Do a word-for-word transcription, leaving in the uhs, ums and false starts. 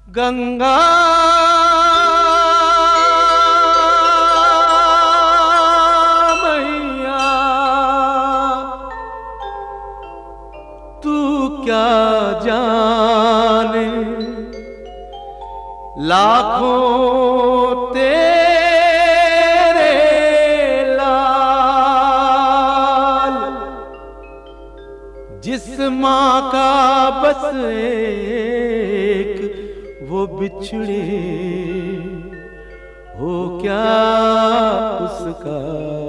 गंगा मैया तू क्या जाने लाखों तेरे लाल, जिस माँ का बस एक वो बिछड़े हो क्या उसका